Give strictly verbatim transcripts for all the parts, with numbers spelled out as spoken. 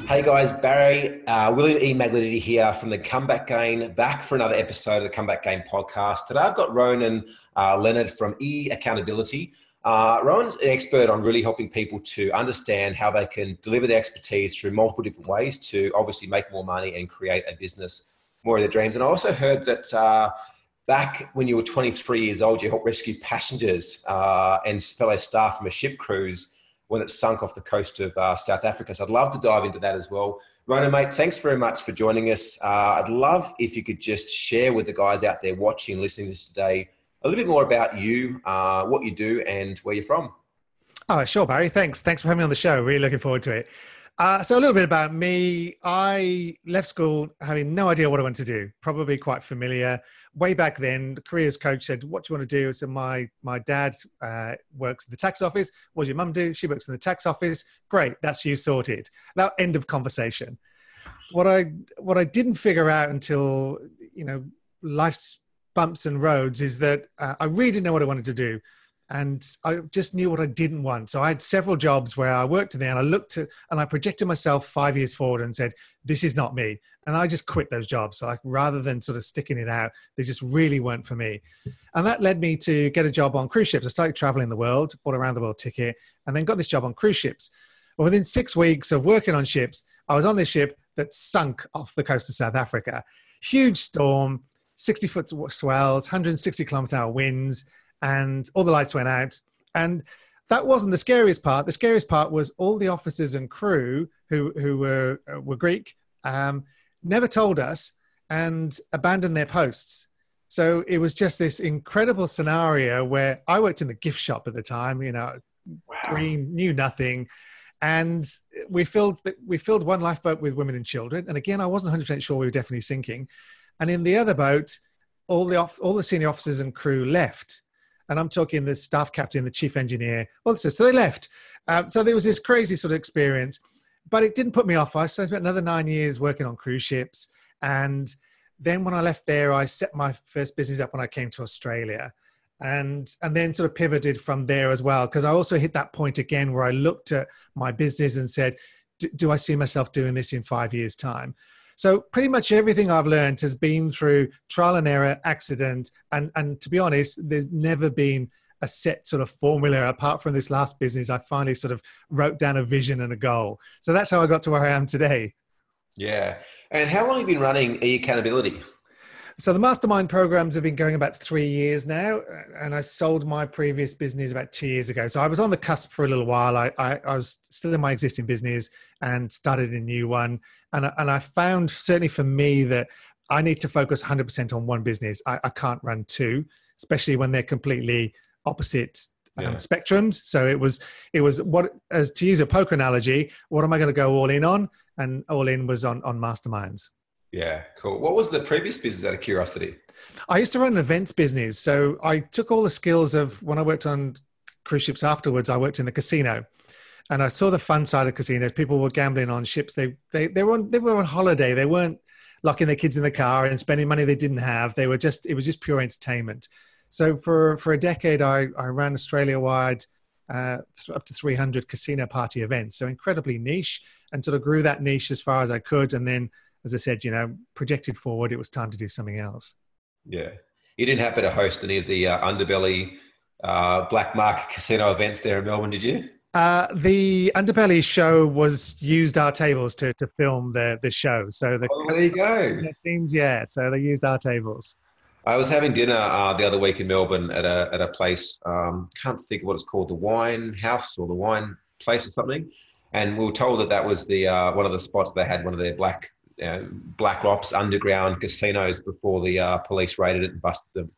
Hey guys, Barry, uh, William E. Magliotti here from the Comeback Game, back for another episode of the Comeback Game podcast. Today I've got Ronan uh, Leonard from E Accountability. Uh, Rowan's an expert on really helping people to understand how they can deliver their expertise through multiple different ways to obviously make more money and create a business more of their dreams. And I also heard that uh, back when you were twenty-three years old, you helped rescue passengers uh, and fellow staff from a ship cruise when it sunk off the coast of uh, South Africa. So I'd love to dive into that as well. Ronan, mate, thanks very much for joining us. Uh, I'd love if you could just share with the guys out there watching, listening to this today, a little bit more about you, uh, what you do and where you're from. Oh, sure, Barry. Thanks. Thanks for having me on the show. Really looking forward to it. Uh, so a little bit about me. I left school having no idea what I wanted to do, probably quite familiar. Way back then, the careers coach said, what do you want to do? I said, my, my dad uh, works in the tax office. What does your mum do? She works in the tax office. Great, that's you sorted. That end of conversation. What I, what I didn't figure out until, you know, life's bumps and roads is that uh, I really didn't know what I wanted to do. And I just knew what I didn't want. So I had several jobs where I worked in there and I looked at, and I projected myself five years forward and said, this is not me. And I just quit those jobs. So like, rather than sort of sticking it out, they just really weren't for me. And that led me to get a job on cruise ships. I started traveling the world, bought a round the world ticket, and then got this job on cruise ships. Well, within six weeks of working on ships, I was on this ship that sunk off the coast of South Africa. Huge storm, sixty foot swells, one hundred sixty kilometer hour winds, and all the lights went out. And that wasn't the scariest part. The scariest part was all the officers and crew who, who were, uh, were Greek, um, never told us and abandoned their posts. So it was just this incredible scenario where I worked in the gift shop at the time, you know, wow. Green, knew nothing. And we filled, we filled one lifeboat with women and children. And again, I wasn't one hundred percent sure we were definitely sinking. And in the other boat, all the, all the senior officers and crew left. And I'm talking the staff captain, the chief engineer. Well, so they left. Um, so there was this crazy sort of experience, but it didn't put me off. I spent another nine years working on cruise ships. And then when I left there, I set my first business up when I came to Australia, and, and then sort of pivoted from there as well. Because I also hit that point again where I looked at my business and said, do I see myself doing this in five years' time? So pretty much everything I've learned has been through trial and error, accident. And, and to be honest, there's never been a set sort of formula apart from this last business. I finally sort of wrote down a vision and a goal. So that's how I got to where I am today. Yeah. And how long have you been running E Accountability? So the mastermind programs have been going about three years now, and I sold my previous business about two years ago. So I was on the cusp for a little while. I, I, I was still in my existing business and started a new one. And I, and I found, certainly for me, that I need to focus one hundred percent on one business. I, I can't run two, especially when they're completely opposite um, yeah. spectrums. So it was, it was what, as to use a poker analogy, what am I going to go all in on? And all in was on, on masterminds. Yeah, cool. What was the previous business out of curiosity? I used to run an events business. So I took all the skills of when I worked on cruise ships afterwards, I worked in the casino. And I saw the fun side of casinos. People were gambling on ships. They, they, they, were on, they were on holiday. They weren't locking their kids in the car and spending money they didn't have. They were just, it was just pure entertainment. So for, for a decade, I, I ran Australia-wide uh, up to three hundred casino party events. So incredibly niche, and sort of grew that niche as far as I could. And then, as I said, you know, projected forward, it was time to do something else. Yeah. You didn't happen to host any of the uh, underbelly uh, black market casino events there in Melbourne, did you? Uh, the Underbelly show was used our tables to, to film the, the show. So the oh, there you go. Scenes, yeah. So they used our tables. I was having dinner uh, the other week in Melbourne at a at a place. Um, can't think of what it's called, the Wine House or the Wine Place or something. And we were told that that was the uh, one of the spots they had one of their black uh, black ops underground casinos before the uh, police raided it and busted them.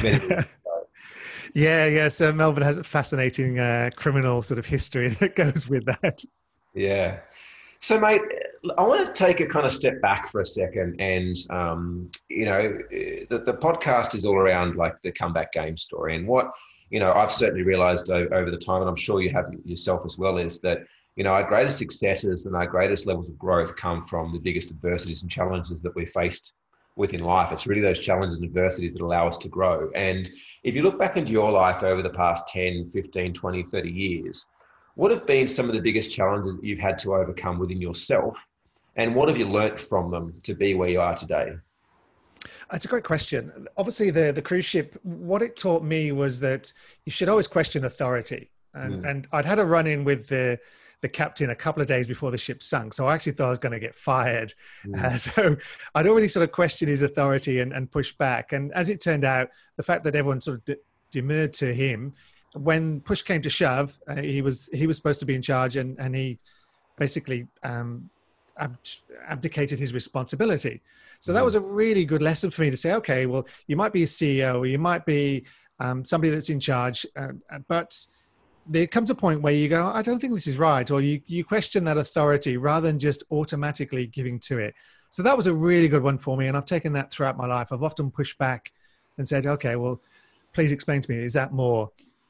Yeah, yeah. So Melbourne has a fascinating uh, criminal sort of history that goes with that. Yeah. So, mate, I want to take a kind of step back for a second. And, um, you know, the, the podcast is all around like the comeback game story. And what, you know, I've certainly realized over the time, and I'm sure you have yourself as well, is that, you know, our greatest successes and our greatest levels of growth come from the biggest adversities and challenges that we faced within life. It's really those challenges and adversities that allow us to grow. And if you look back into your life over the past ten, fifteen, twenty, thirty years, what have been some of the biggest challenges that you've had to overcome within yourself And what have you learnt from them to be where you are today? That's a great question. Obviously, the, the cruise ship, what it taught me was that you should always question authority. And, mm. and I'd had a run-in with the, the captain a couple of days before the ship sunk. So I actually thought I was going to get fired. Mm. Uh, so I'd already sort of questioned his authority and, and pushed back. And as it turned out, the fact that everyone sort of de- demurred to him, when push came to shove, uh, he was he was supposed to be in charge, and, and he basically um, ab- abdicated his responsibility. So that was a really good lesson for me to say, okay, well, you might be a C E O, or you might be um, somebody that's in charge, uh, but there comes a point where you go, I don't think this is right, or you, you question that authority rather than just automatically giving to it. So that was a really good one for me, and I've taken that throughout my life. I've often pushed back and said, okay, well, please explain to me, is that more?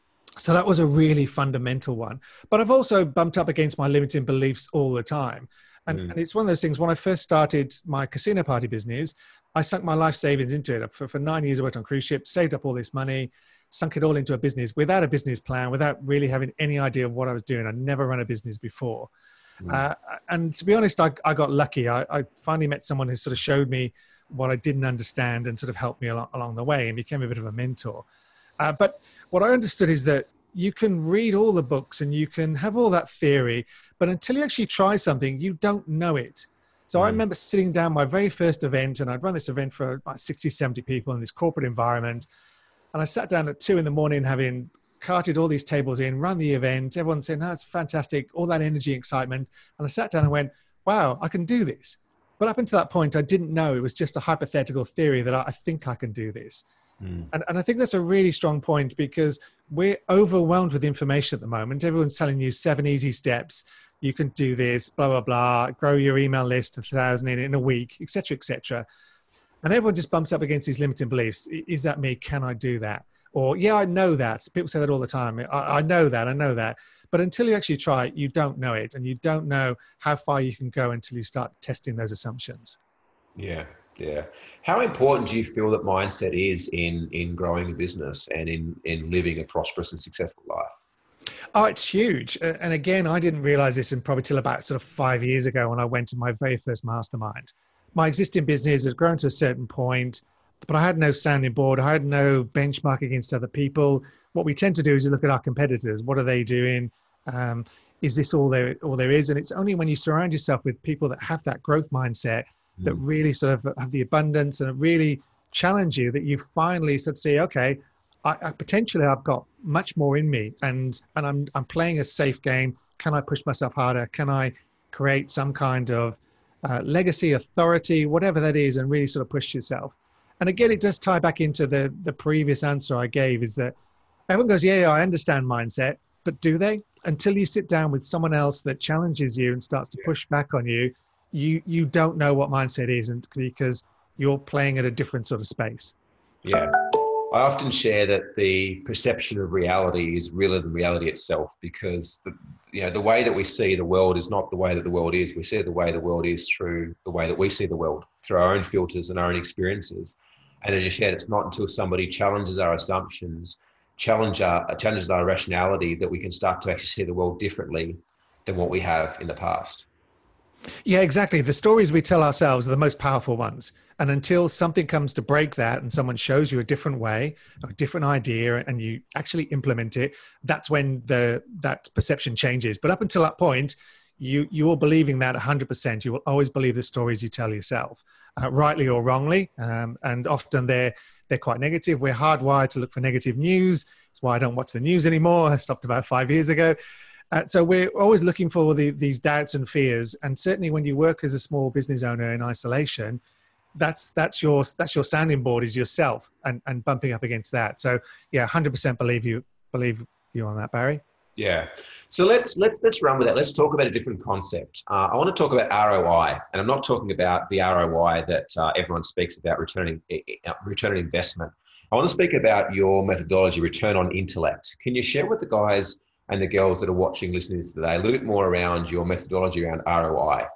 So that was a really fundamental one. But I've also bumped up against my limiting beliefs all the time. And, mm. and it's one of those things, when I first started my casino party business, I sunk my life savings into it. For, for nine years, I worked on cruise ships, saved up all this money, sunk it all into a business without a business plan, without really having any idea of what I was doing. I'd never run a business before. Mm. Uh, and to be honest, I, I got lucky. I, I finally met someone who sort of showed me what I didn't understand and sort of helped me along, along the way, and became a bit of a mentor. Uh, but what I understood is that you can read all the books and you can have all that theory, but until you actually try something, you don't know it. So mm. I remember sitting down my very first event, and I'd run this event for about sixty, seventy people in this corporate environment. And I sat down at two in the morning, having carted all these tables in, run the event. Everyone saying, "That's fantastic," all that energy, excitement. And I sat down and went, wow, I can do this. But up until that point, I didn't know. It was just a hypothetical theory that I, I think I can do this. Mm. And, and I think that's a really strong point, because we're overwhelmed with information at the moment. Everyone's telling you seven easy steps. You can do this, blah, blah, blah, grow your email list to a thousand in, in a week, et cetera, et cetera. And everyone just bumps up against these limiting beliefs. Is that me? Can I do that? Or, yeah, I know that. People say that all the time. I, I know that. I know that. But until you actually try it, you don't know it. And you don't know how far you can go until you start testing those assumptions. Yeah, yeah. How important do you feel that mindset is in, in growing a business and in, in living a prosperous and successful life? Oh, it's huge. And again, I didn't realize this in probably till about sort of five years ago when I went to my very first mastermind. My existing business had grown to a certain point, but I had no sounding board. I had no benchmark against other people. What we tend to do is look at our competitors. What are they doing? Um, is this all there, all there is? And it's only when you surround yourself with people that have that growth mindset mm. that really sort of have the abundance and really challenge you, that you finally sort of say, okay, I, I potentially I've got much more in me, and and I'm I'm playing a safe game. Can I push myself harder? Can I create some kind of uh, legacy, authority, whatever that is, and really sort of push yourself? And again, it does tie back into the the previous answer I gave, is that everyone goes, yeah, yeah, I understand mindset, but do they? Until you sit down with someone else that challenges you and starts to push back on you, you you don't know what mindset is, and because you're playing at a different sort of space. Yeah. I often share that the perception of reality is realer than reality itself, because the, you know, the way that we see the world is not the way that the world is. We see the way the world is through the way that we see the world, through our own filters and our own experiences. And as you said, it's not until somebody challenges our assumptions, challenge our, challenges our rationality, that we can start to actually see the world differently than what we have in the past. Yeah, exactly. The stories we tell ourselves are the most powerful ones. And until something comes to break that and someone shows you a different way, a different idea, and you actually implement it, that's when the that perception changes. But up until that point, you, you're believing that one hundred percent. You will always believe the stories you tell yourself, uh, rightly or wrongly. Um, and often they're, they're quite negative. We're hardwired to look for negative news. That's why I don't watch the news anymore. I stopped about five years ago. Uh, so we're always looking for the, these doubts and fears. And certainly when you work as a small business owner in isolation, that's that's your that's your sounding board, is yourself, and, and bumping up against that. So yeah, one hundred percent believe you believe you on that, Barry. Yeah. So let's let's let's run with that. Let's talk about a different concept. Uh, I want to talk about R O I, and I'm not talking about the R O I that uh, everyone speaks about, returning uh, return on investment. I want to speak about your methodology, return on intellect. Can you share with the guys and the girls that are watching, listening to today, a little bit more around your methodology around R O I?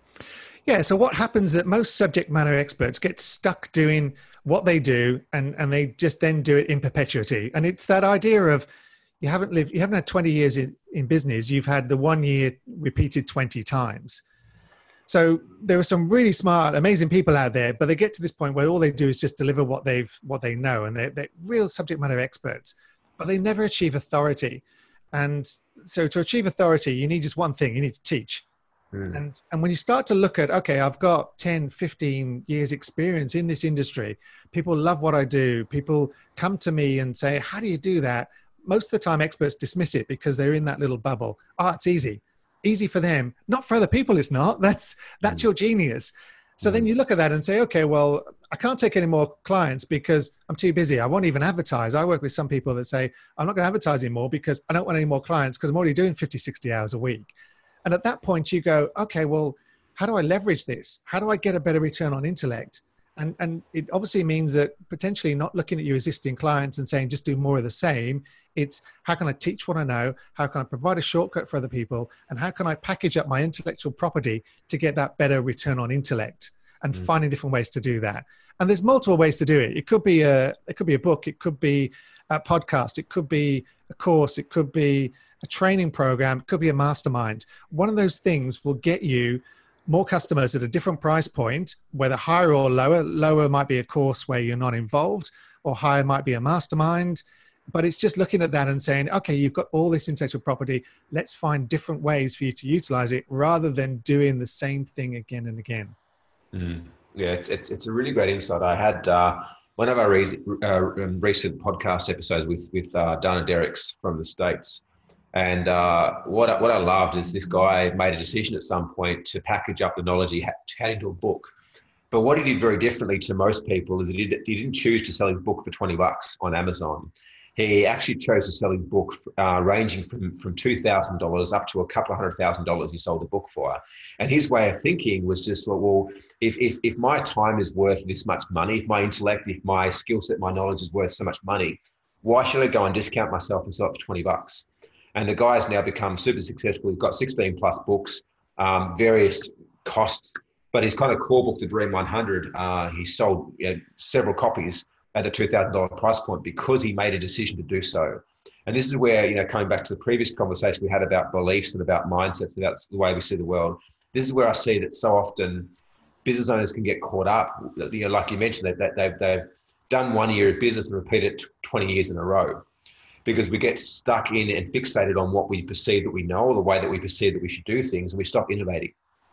Yeah, so what happens is that most subject matter experts get stuck doing what they do, and, and they just then do it in perpetuity. And it's that idea of you haven't lived, you haven't had twenty years in, in business, you've had the one year repeated twenty times. So there are some really smart, amazing people out there, but they get to this point where all they do is just deliver what they've what they know, and they're, they're real subject matter experts, but they never achieve authority. And so to achieve authority, you need just one thing: you need to teach. Mm. And and when you start to look at, okay, I've got ten, fifteen years experience in this industry. People love what I do. People come to me and say, how do you do that? Most of the time, experts dismiss it because they're in that little bubble. Oh, it's easy. Easy for them. Not for other people, it's not. That's that's mm. your genius. So mm. then you look at that and say, okay, well, I can't take any more clients because I'm too busy. I won't even advertise. I work with some people that say, I'm not going to advertise anymore because I don't want any more clients because I'm already doing fifty, sixty hours a week. And at that point you go, okay, well, how do I leverage this? How do I get a better return on intellect? And, and it obviously means that potentially not looking at your existing clients and saying, just do more of the same. It's how can I teach what I know? How can I provide a shortcut for other people? And how can I package up my intellectual property to get that better return on intellect? And mm. finding different ways to do that. And there's multiple ways to do it. It could be a, it could be a book. It could be a podcast. It could be a course. It could be a training program. It could be a mastermind. One of those things will get you more customers at a different price point, whether higher or lower. Lower might be a course where you're not involved, or higher might be a mastermind. But it's just looking at that and saying, okay, you've got all this intellectual property. Let's find different ways for you to utilize it rather than doing the same thing again and again. Mm. Yeah, it's, it's it's a really great insight. I had uh, one of our re- uh, recent podcast episodes with with uh, Dana Derricks from the States. And uh, what, I, what I loved is this guy made a decision at some point to package up the knowledge he had, had into a book. But what he did very differently to most people is that he, did, he didn't choose to sell his book for twenty bucks on Amazon. He actually chose to sell his book uh, ranging from, from two thousand dollars up to a couple of hundred thousand dollars he sold the book for. And his way of thinking was just, well, if, if, if my time is worth this much money, if my intellect, if my skill set, my knowledge is worth so much money, why should I go and discount myself and sell it for twenty bucks? And the guy's now become super successful. He's got sixteen plus books, um, various costs, but his kind of core book, The Dream one hundred, uh, he sold you know, several copies at a two thousand dollars price point because he made a decision to do so. And this is where, you know, coming back to the previous conversation we had about beliefs and about mindsets, and about the way we see the world, this is where I see that so often business owners can get caught up. You know, like you mentioned, that, that they've, they've done one year of business and repeated it twenty years in a row, because we get stuck in and fixated on what we perceive that we know, or the way that we perceive that we should do things, and we stop innovating.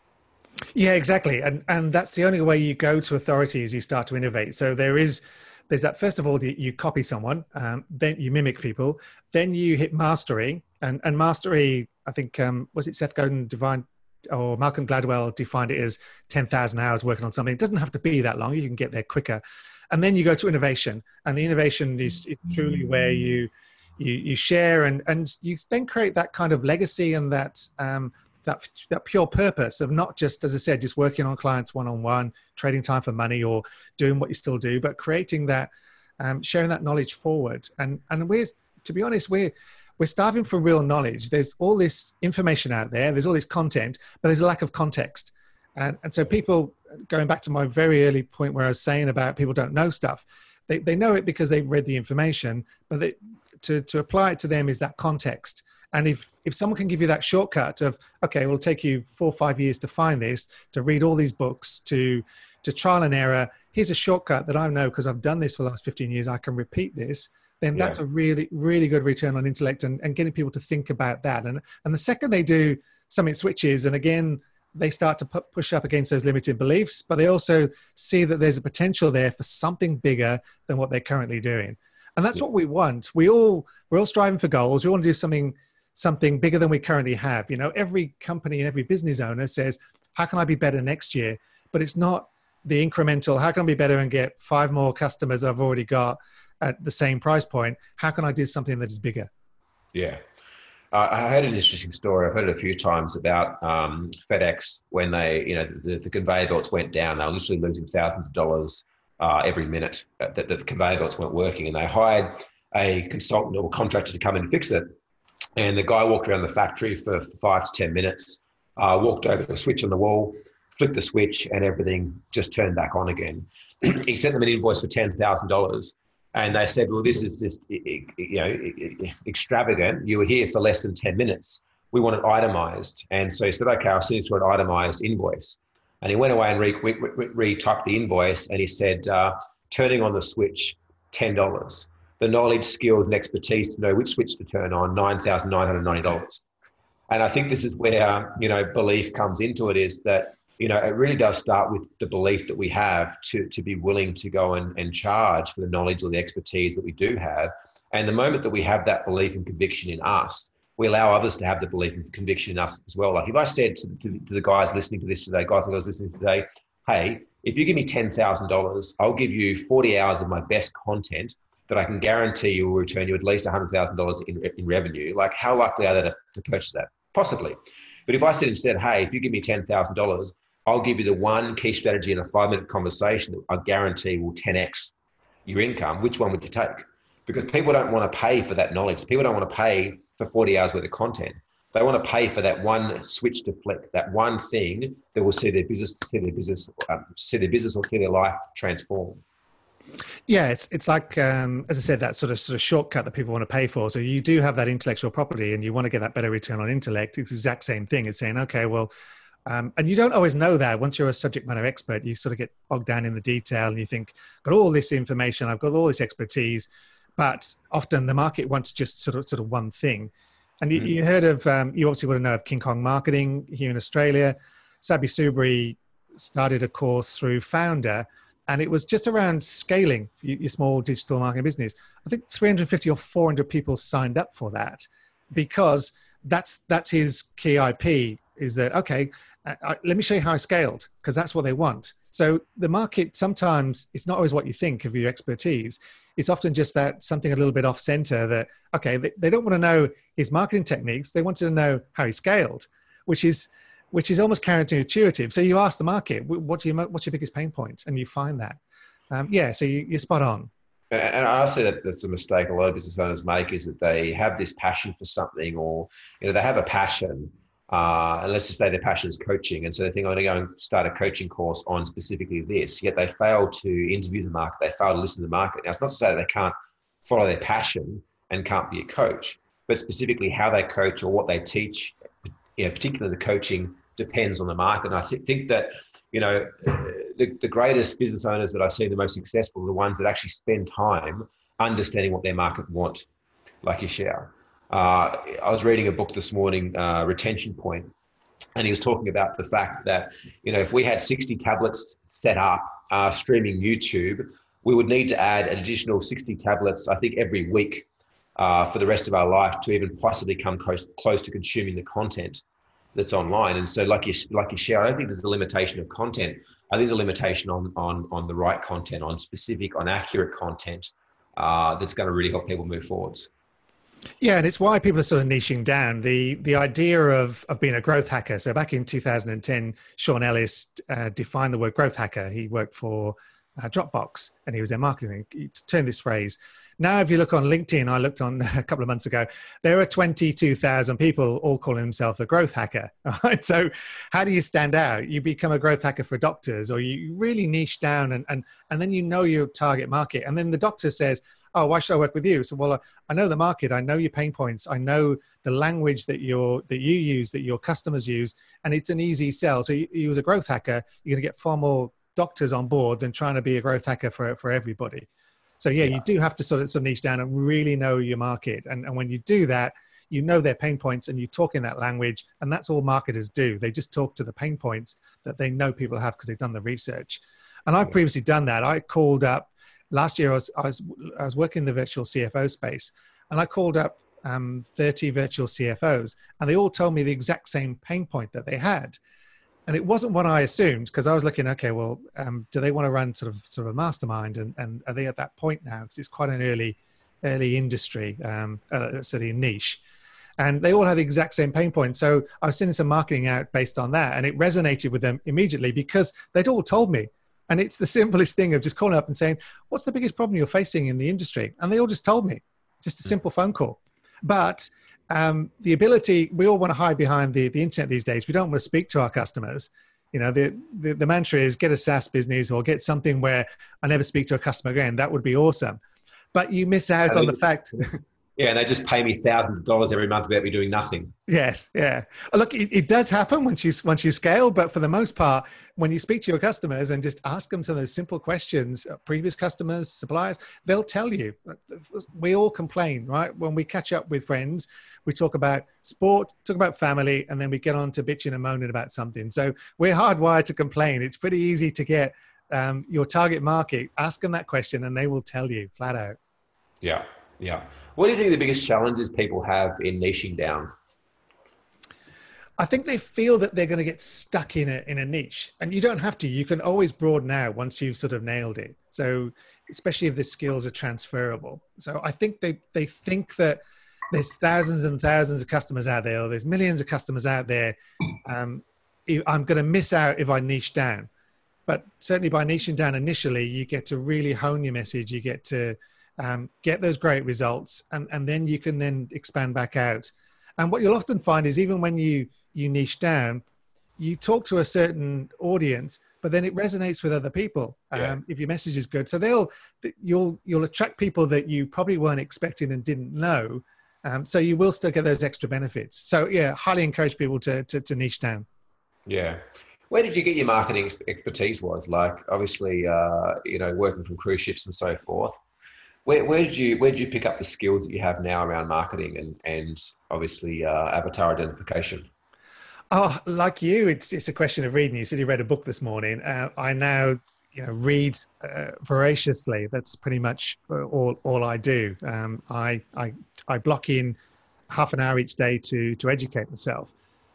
Yeah, exactly. And and that's the only way you go to authority is you start to innovate. So there is, there's that, first of all, you, you copy someone, um, then you mimic people, then you hit mastery. And, and mastery, I think, um, was it Seth Godin defined, or Malcolm Gladwell defined it as ten thousand hours working on something. It doesn't have to be that long. You can get there quicker. And then you go to innovation. And the innovation is truly where you, You you share and and you then create that kind of legacy and that um, that that pure purpose of not just, as I said, just working on clients one on one, trading time for money, or doing what you still do, but creating that, um, sharing that knowledge forward. And and we're, to be honest, we're we're starving for real knowledge. There's all this information out there. There's all this content, but there's a lack of context. And and so people, going back to my very early point where I was saying about people don't know stuff, they they know it because they've read the information, but they, To, to apply it to them is that context. And if, if someone can give you that shortcut of, okay, it will take you four or five years to find this, to read all these books, to, to trial and error, here's a shortcut that I know because I've done this for the last fifteen years, I can repeat this, then that's yeah. a really, really good return on intellect, and, and getting people to think about that. And, and the second they do, something switches, and again, they start to put, push up against those limited beliefs, but they also see that there's a potential there for something bigger than what they're currently doing. And that's what we want. We all, we're all striving for goals. We want to do something, something bigger than we currently have. You know, every company and every business owner says, how can I be better next year? But it's not the incremental, how can I be better and get five more customers that I've already got at the same price point? How can I do something that is bigger? Yeah. Uh, I heard an interesting story. I've heard it a few times about um, FedEx when they, you know, the, the conveyor belts went down. They were literally losing thousands of dollars Uh, every minute that, that the conveyor belts weren't working, and they hired a consultant or contractor to come in and fix it. And the guy walked around the factory for five to ten minutes, uh, walked over to a switch on the wall, flicked the switch, and everything just turned back on again. He sent them an invoice for ten thousand dollars, and they said, "Well, this is just you know extravagant. You were here for less than ten minutes. We want it itemized." And so he said, "Okay, I'll send you through an itemized invoice." And he went away and re- re- re- re-typed the invoice, and he said, uh, turning on the switch, ten dollars. The knowledge, skills, and expertise to know which switch to turn on, nine thousand nine hundred ninety dollars. And I think this is where, you know, belief comes into it, is that, you know, it really does start with the belief that we have to, to be willing to go and, and charge for the knowledge or the expertise that we do have. And the moment that we have that belief and conviction in us, we allow others to have the belief and conviction in us as well. Like if I said to, to, to the guys listening to this today, guys and girls listening today, hey, if you give me ten thousand dollars, I'll give you forty hours of my best content that I can guarantee you will return you at least one hundred thousand dollars in, in revenue. Like how likely are they to, to purchase that? Possibly. But if I said instead, hey, if you give me ten thousand dollars, I'll give you the one key strategy in a five minute conversation that I guarantee will ten X your income, which one would you take? Because people don't want to pay for that knowledge. People don't want to pay for forty hours worth of content. They want to pay for that one switch to flick, that one thing that will see their business, see their business, um, see their business or see their life transform. Yeah, it's it's like um, as I said, that sort of sort of shortcut that people want to pay for. So you do have that intellectual property, and you want to get that better return on intellect. It's the exact same thing. It's saying, okay, well, um, and you don't always know that. Once you're a subject matter expert, you sort of get bogged down in the detail, and you think, got all this information, I've got all this expertise. But often the market wants just sort of sort of one thing. And you, you heard of, um, you obviously want to know of King Kong Marketing here in Australia. Sabi Subri started a course through Founder, and it was just around scaling your small digital marketing business. I think three hundred fifty or four hundred people signed up for that, because that's that's his key I P, is that, okay, I, I, let me show you how I scaled, because that's what they want. So the market, sometimes it's not always what you think of your expertise. It's often just that something a little bit off center that, okay, they, they don't want to know his marketing techniques. They want to know how he scaled, which is, which is almost counterintuitive. So you ask the market, what do you, what's your biggest pain point? And you find that. Um, yeah, so you, you're spot on. And I say that that's a mistake a lot of business owners make, is that they have this passion for something, or, you know, they have a passion. Uh, and let's just say their passion is coaching. And so they think, I'm going to go and start a coaching course on specifically this, yet they fail to interview the market. They fail to listen to the market. Now, it's not to say that they can't follow their passion and can't be a coach, but specifically how they coach or what they teach, you know, particularly the coaching, depends on the market. And I th- think that, you know, the, the greatest business owners that I see, the most successful, are the ones that actually spend time understanding what their market want, like Yashar. Uh, I was reading a book this morning, uh, Retention Point, and he was talking about the fact that, you know, if we had sixty tablets set up uh, streaming YouTube, we would need to add an additional sixty tablets, I think, every week uh, for the rest of our life to even possibly come close, close to consuming the content that's online. And so, like you, like you share, I don't think there's a limitation of content. I think there's a limitation on on on the right content, on specific, on accurate content uh, that's going to really help people move forwards. Yeah, and it's why people are sort of niching down. The the idea of, of being a growth hacker. So back in two thousand ten, Sean Ellis uh, defined the word growth hacker. He worked for uh, Dropbox, and he was their marketing. He turned this phrase. Now, if you look on LinkedIn, I looked on a couple of months ago, there are twenty-two thousand people all calling themselves a growth hacker. Right? So how do you stand out? You become a growth hacker for doctors, or you really niche down, and, and, and then you know your target market. And then the doctor says, oh, why should I work with you? So, well, I know the market, I know your pain points, I know the language that you're, that you use, that your customers use, and it's an easy sell. So you, you as a growth hacker, you're gonna get far more doctors on board than trying to be a growth hacker for, for everybody. So yeah, yeah, you do have to sort of, sort of niche down and really know your market. And, and when you do that, you know their pain points and you talk in that language, and that's all marketers do. They just talk to the pain points that they know people have because they've done the research. And I've previously done that. I called up, last year I was, I was, I was working in the virtual C F O space, and I called up um, thirty virtual C F Os, and they all told me the exact same pain point that they had. And it wasn't what I assumed, because I was looking, okay, well, um, do they want to run sort of sort of a mastermind, and, and are they at that point now? Because it's quite an early, early industry, um, uh, sort of niche. And they all had the exact same pain point. So I was sending some marketing out based on that, and it resonated with them immediately because they'd all told me. And it's the simplest thing of just calling up and saying, what's the biggest problem you're facing in the industry? And they all just told me, just a simple phone call. But um, the ability, we all want to hide behind the, the internet these days. We don't want to speak to our customers. You know, the, the, the mantra is get a SaaS business or get something where I never speak to a customer again. That would be awesome. But you miss out on the fact. Yeah, and they just pay me thousands of dollars every month about me doing nothing. Yes, yeah. Look, it, it does happen once you once you scale, but for the most part, when you speak to your customers and just ask them some of those simple questions, uh, previous customers, suppliers, they'll tell you. We all complain, right? When we catch up with friends, we talk about sport, talk about family, and then we get on to bitching and moaning about something. So we're hardwired to complain. It's pretty easy to get um, your target market, ask them that question, and they will tell you flat out. Yeah, yeah. What do you think the biggest challenges people have in niching down? I think they feel that they're going to get stuck in a in a niche, and you don't have to. You can always broaden out once you've sort of nailed it. So, especially if the skills are transferable. So, I think they they think that there's thousands and thousands of customers out there, or there's millions of customers out there. Um, I'm going to miss out if I niche down. But certainly by niching down initially, you get to really hone your message. You get to um, get those great results, and and then you can then expand back out. And what you'll often find is even when you you niche down, you talk to a certain audience, but then it resonates with other people. Yeah. Um, if your message is good, so they'll you'll you'll attract people that you probably weren't expecting and didn't know. Um, so you will still get those extra benefits. So yeah, highly encourage people to to, to niche down. Yeah. Where did you get your marketing expertise? Was like obviously, uh, you know, working from cruise ships and so forth. Where, where did you where did you pick up the skills that you have now around marketing and and obviously uh, avatar identification? Oh, like you, it's it's a question of reading. You said you read a book this morning. Uh, I now, you know, read uh, voraciously. That's pretty much all all I do. Um, I I I block in half an hour each day to to educate myself.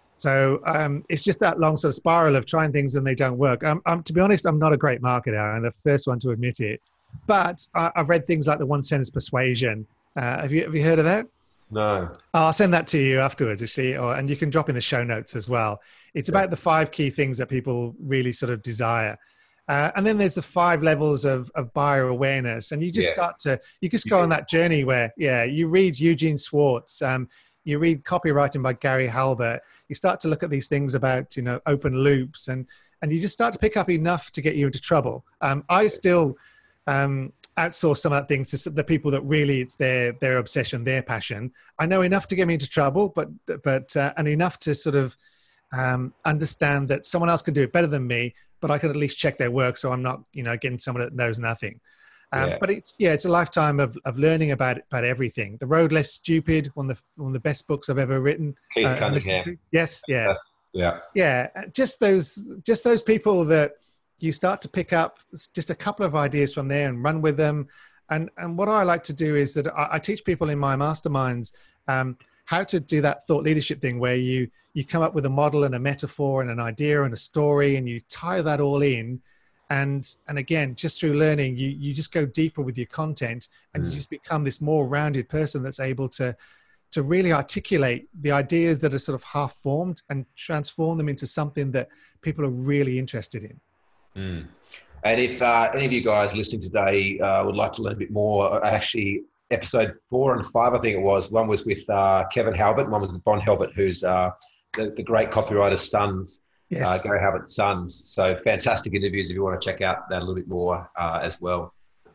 So um, it's just that long sort of spiral of trying things and they don't work. Um, I'm, to be honest, I'm not a great marketer. I'm the first one to admit it. But I, I've read things like the One Sentence Persuasion. Uh, have you have you heard of that? No. I'll send that to you afterwards, actually, or, and you can drop in the show notes as well. It's about the five key things that people really sort of desire. Uh, and then there's the five levels of, of buyer awareness. And you just yeah. start to, you just go yeah. on that journey where, yeah, you read Eugene Schwartz, um, you read copywriting by Gary Halbert, you start to look at these things about, you know, open loops, and, and you just start to pick up enough to get you into trouble. Um, I still... Um, outsource some of that things to the people that really it's their their obsession, their passion. I know enough to get me into trouble, but but uh, and enough to sort of um, understand that someone else can do it better than me, but I can at least check their work, so I'm not, you know, getting someone that knows nothing. Um, yeah. But it's yeah, it's a lifetime of of learning about about everything. The Road Less Stupid, one of the one of the best books I've ever written. Keith uh, Cunningham. Yes, yeah, yeah, yeah. Just those just those people that you start to pick up just a couple of ideas from there and run with them. And and what I like to do is that I, I teach people in my masterminds um, how to do that thought leadership thing where you you come up with a model and a metaphor and an idea and a story, and you tie that all in. And and again, just through learning, you you just go deeper with your content, and mm. you just become this more rounded person that's able to to really articulate the ideas that are sort of half formed and transform them into something that people are really interested in. Mm. And if uh, any of you guys listening today uh, would like to learn a bit more, actually episode four and five, I think it was, one was with uh, Kevin Halbert, and one was with Von Halbert, who's uh, the, the great copywriter's sons, yes. uh, Gary Halbert's sons. So fantastic interviews if you want to check out that a little bit more uh, as well.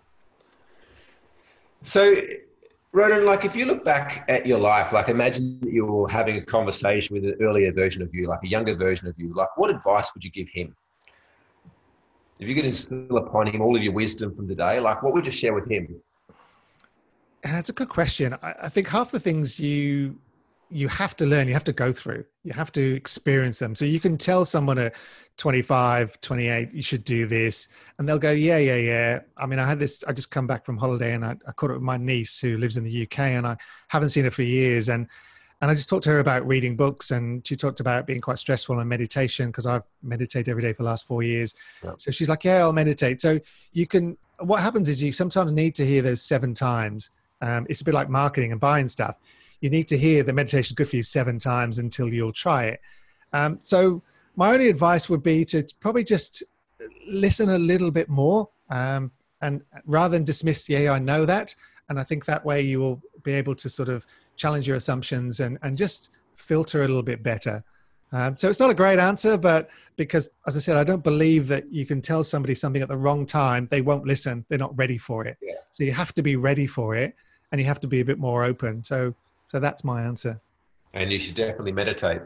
So Ronan, like if you look back at your life, like imagine that you're having a conversation with an earlier version of you, like a younger version of you, like what advice would you give him? If you could instill upon him all of your wisdom from today, like what would you share with him? That's a good question. I, I think half the things you you have to learn, you have to go through, you have to experience them. So you can tell someone at twenty-five, twenty-eight, you should do this, and they'll go, yeah, yeah, yeah. I mean, I had this, I just come back from holiday and I, I caught up with my niece who lives in the U K, and I haven't seen her for years. And And I just talked to her about reading books, and she talked about being quite stressful and meditation, because I've meditated every day for the last four years. Yep. So she's like, yeah, I'll meditate. So you can, what happens is you sometimes need to hear those seven times. Um, it's a bit like marketing and buying stuff. You need to hear that meditation is good for you seven times until you'll try it. Um, so my only advice would be to probably just listen a little bit more, um, and rather than dismiss, yeah, I know that. And I think that way you will be able to sort of challenge your assumptions and, and just filter a little bit better. Um, so it's not a great answer, but because, as I said, I don't believe that you can tell somebody something at the wrong time, they won't listen. They're not ready for it. Yeah. So you have to be ready for it, and you have to be a bit more open. So, so that's my answer. And you should definitely meditate.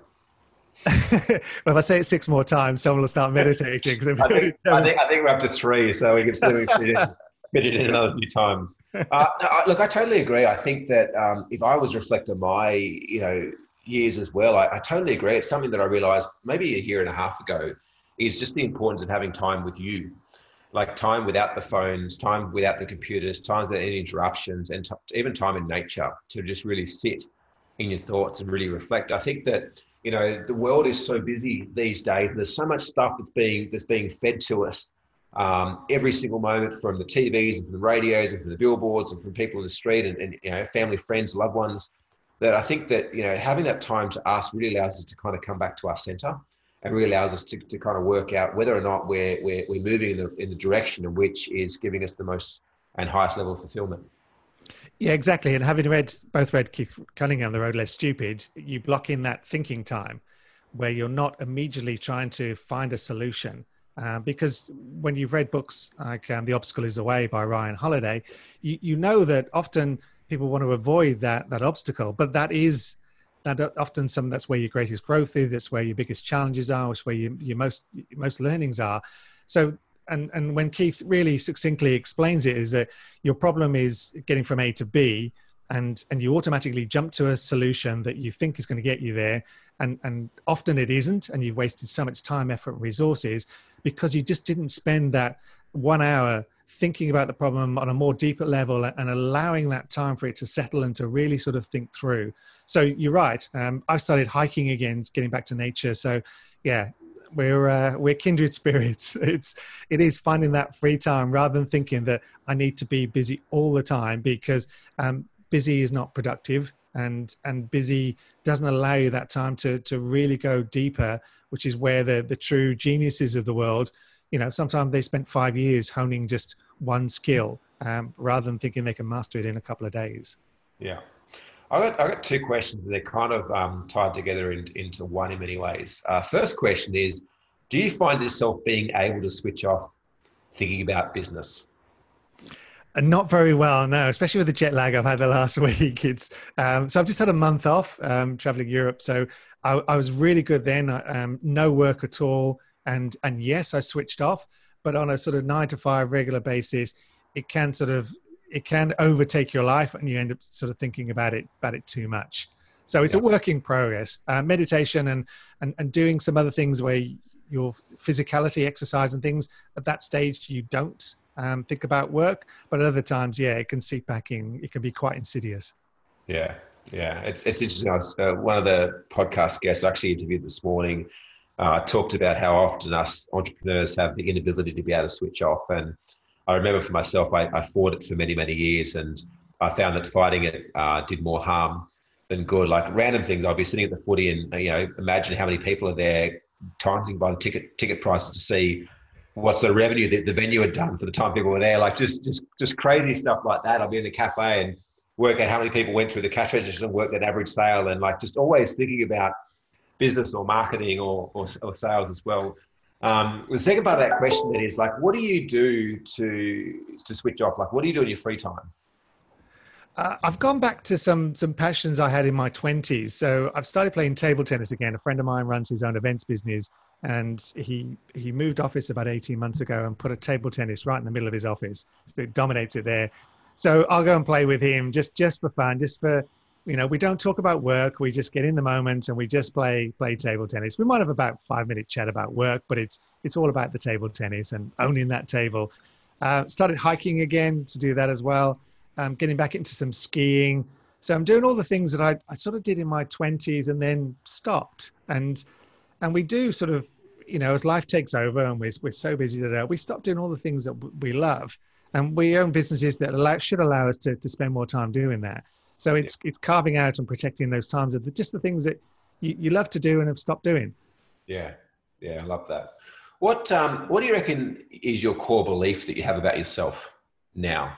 Well, if I say it six more times, someone will start meditating. I, think, I, think, I think we're up to three, so we can still fit it, fit it in another few times. Uh, no, I, look, I totally agree. I think that um, if I was reflect on my, you know, years as well, I, I totally agree. It's something that I realized maybe a year and a half ago is just the importance of having time with you, like time without the phones, time without the computers, time without any interruptions, and t- even time in nature to just really sit in your thoughts and really reflect. I think that, you know, the world is so busy these days. There's so much stuff that's being that's being fed to us um, every single moment, from the T Vs and from the radios and from the billboards and from people in the street and, and you know, family, friends, loved ones. That I think that, you know, having that time to us really allows us to kind of come back to our center, and really allows us to, to kind of work out whether or not we're we're, we're moving in the in the direction in which is giving us the most and highest level of fulfillment. Yeah, exactly. And having read both read Keith Cunningham, The Road Less Stupid, you block in that thinking time where you're not immediately trying to find a solution. Uh, because when you've read books like um, The Obstacle is the Way by Ryan Holiday, you, you know that often people want to avoid that that obstacle, but that is that often some that's where your greatest growth is. That's where your biggest challenges are. It's where your, your most most learnings are. So. And, and when Keith really succinctly explains it, is that your problem is getting from A to B, and, and you automatically jump to a solution that you think is going to get you there. And, and often it isn't. And you've wasted so much time, effort, and resources because you just didn't spend that one hour thinking about the problem on a more deeper level and allowing that time for it to settle and to really sort of think through. So you're right. Um, I've started hiking again, getting back to nature. So yeah, we're uh, we're kindred spirits. It's it is finding that free time rather than thinking that I need to be busy all the time, because um, busy is not productive, and and busy doesn't allow you that time to to really go deeper, which is where the the true geniuses of the world, you know, sometimes they spent five years honing just one skill um, rather than thinking they can master it in a couple of days. Yeah. I got I got two questions. They're kind of um, tied together in, into one in many ways. Uh, first question is, do you find yourself being able to switch off thinking about business? Uh, not very well, no, especially with the jet lag I've had the last week. It's um, so I've just had a month off um, traveling Europe. So I, I was really good then. Um, no work at all, and and yes, I switched off. But on a sort of nine to five regular basis, it can sort of it can overtake your life, and you end up sort of thinking about it about it too much. So it's yeah. a work in progress. Uh, meditation and, and and doing some other things where your physicality, exercise and things, at that stage you don't um, think about work, but at other times, yeah, it can seep back in. It can be quite insidious. Yeah, yeah, it's it's interesting. I was, uh, one of the podcast guests I actually interviewed this morning uh, talked about how often us entrepreneurs have the inability to be able to switch off. And I remember for myself, I, I fought it for many, many years, and I found that fighting it uh, did more harm than good. Like random things, I'd be sitting at the footy and, you know, imagine how many people are there, timing by the ticket ticket prices to see what's the revenue that the venue had done for the time people were there. Like just just just crazy stuff like that. I'd be in a cafe and work out how many people went through the cash register and work that average sale, and like just always thinking about business or marketing or or, or sales as well. Um, the second part of that question then is like, what do you do to to switch off? Like, what do you do in your free time? Uh, I've gone back to some some passions I had in my twenties. So I've started playing table tennis again. A friend of mine runs his own events business, and he he moved office about eighteen months ago and put a table tennis right in the middle of his office. So it dominates it there. So I'll go and play with him just just for fun, just for, you know, we don't talk about work. We just get in the moment and we just play play table tennis. We might have about five minute chat about work, but it's it's all about the table tennis and owning that table. Uh, started hiking again to do that as well. Um, getting back into some skiing. So I'm doing all the things that I, I sort of did in my twenties and then stopped. And and we do sort of, you know, as life takes over and we're, we're so busy that we stop doing all the things that we love. And we own businesses that allow, should allow us to, to spend more time doing that. So it's it's carving out and protecting those times of the, just the things that you, you love to do and have stopped doing. Yeah, yeah, I love that. What um what do you reckon is your core belief that you have about yourself now?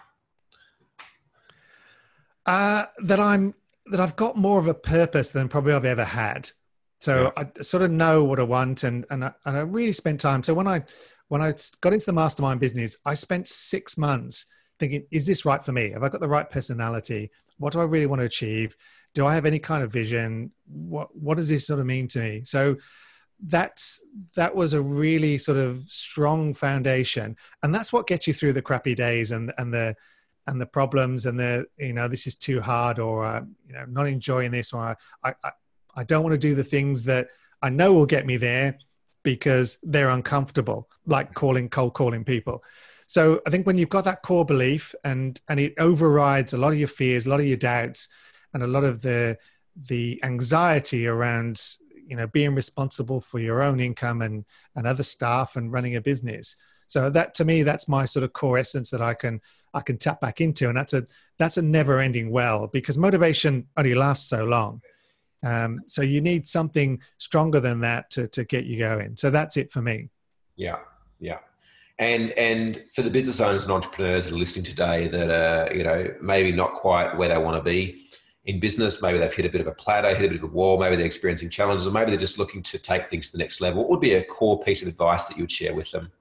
Uh, that I'm that I've got more of a purpose than probably I've ever had. So yeah. I sort of know what I want, and and I, and I really spent time. So when I when I got into the mastermind business, I spent six months thinking, is this right for me? Have I got the right personality? What do I really want to achieve? Do I have any kind of vision? What what does this sort of mean to me? So that's that was a really sort of strong foundation, and that's what gets you through the crappy days and and the and the problems and the, you know, this is too hard, or uh, you know, not enjoying this, or I, I I don't want to do the things that I know will get me there because they're uncomfortable, like calling cold calling people. So I think when you've got that core belief and and it overrides a lot of your fears, a lot of your doubts, and a lot of the the anxiety around, you know, being responsible for your own income and and other staff and running a business. So that, to me, that's my sort of core essence that I can I can tap back into, and that's a that's a never-ending well, because motivation only lasts so long. Um, so you need something stronger than that to to get you going. So that's it for me. Yeah, yeah. And and for the business owners and entrepreneurs that are listening today that are, you know, maybe not quite where they want to be in business, maybe they've hit a bit of a plateau, hit a bit of a wall, maybe they're experiencing challenges, or maybe they're just looking to take things to the next level, what would be a core piece of advice that you would share with them?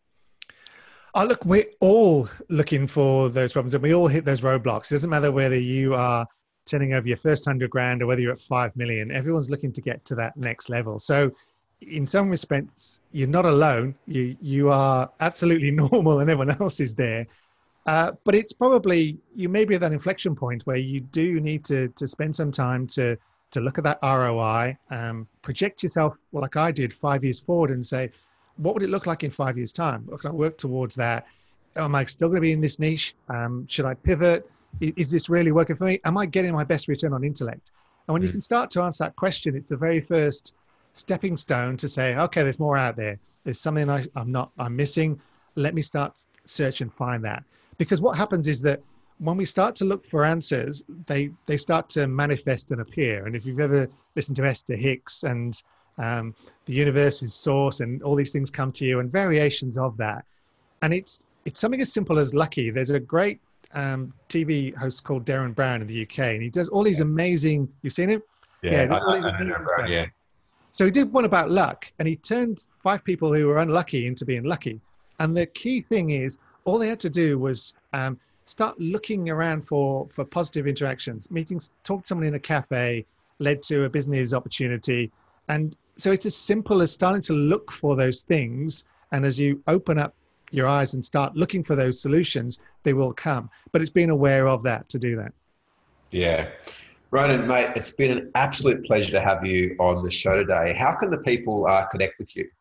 Oh, look, we're all looking for those problems, and we all hit those roadblocks. It doesn't matter whether you are turning over your first hundred grand or whether you're at five million. Everyone's looking to get to that next level. So in some respects, you're not alone. You you are absolutely normal and everyone else is there. Uh, but it's probably, you may be at that inflection point where you do need to to spend some time to to look at that R O I, um, project yourself, well, like I did, five years forward and say, what would it look like in five years' time? Can I work towards that? Am I still going to be in this niche? Um, should I pivot? Is, is this really working for me? Am I getting my best return on intellect? And when mm. you can start to answer that question, it's the very first stepping stone to say, okay, there's more out there. There's something I, I'm not, I'm missing. Let me start search and find that. Because what happens is that when we start to look for answers, they, they start to manifest and appear. And if you've ever listened to Esther Hicks and um, the universe is source and all these things come to you and variations of that. And it's, it's something as simple as lucky. There's a great um, T V host called Darren Brown in the U K, and he does all these yeah. amazing, you've seen him? Yeah, yeah, I, all these I know Brown, yeah. So he did one about luck, and he turned five people who were unlucky into being lucky. And the key thing is, all they had to do was um, start looking around for, for positive interactions, meetings, talk to someone in a cafe, led to a business opportunity. And so it's as simple as starting to look for those things. And as you open up your eyes and start looking for those solutions, they will come. But it's being aware of that to do that. Yeah. Ronan, mate, it's been an absolute pleasure to have you on the show today. How can the people uh, connect with you?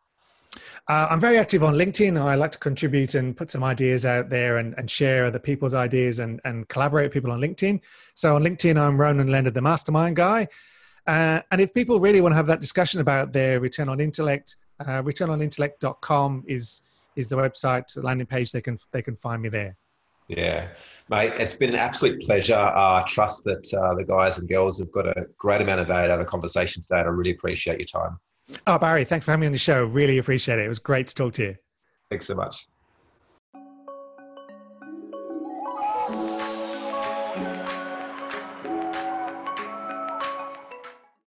Uh, I'm very active on LinkedIn. I like to contribute and put some ideas out there and, and share other people's ideas and, and collaborate with people on LinkedIn. So on LinkedIn, I'm Ronan Leonard, the mastermind guy. Uh, and if people really want to have that discussion about their return on intellect, uh, return on intellect dot com is is the website, the landing page. They can they can find me there. Yeah, mate, it's been an absolute pleasure. Uh, I trust that uh, the guys and girls have got a great amount of value out of the conversation today, and I really appreciate your time. Oh, Barry, thanks for having me on the show. Really appreciate it. It was great to talk to you. Thanks so much.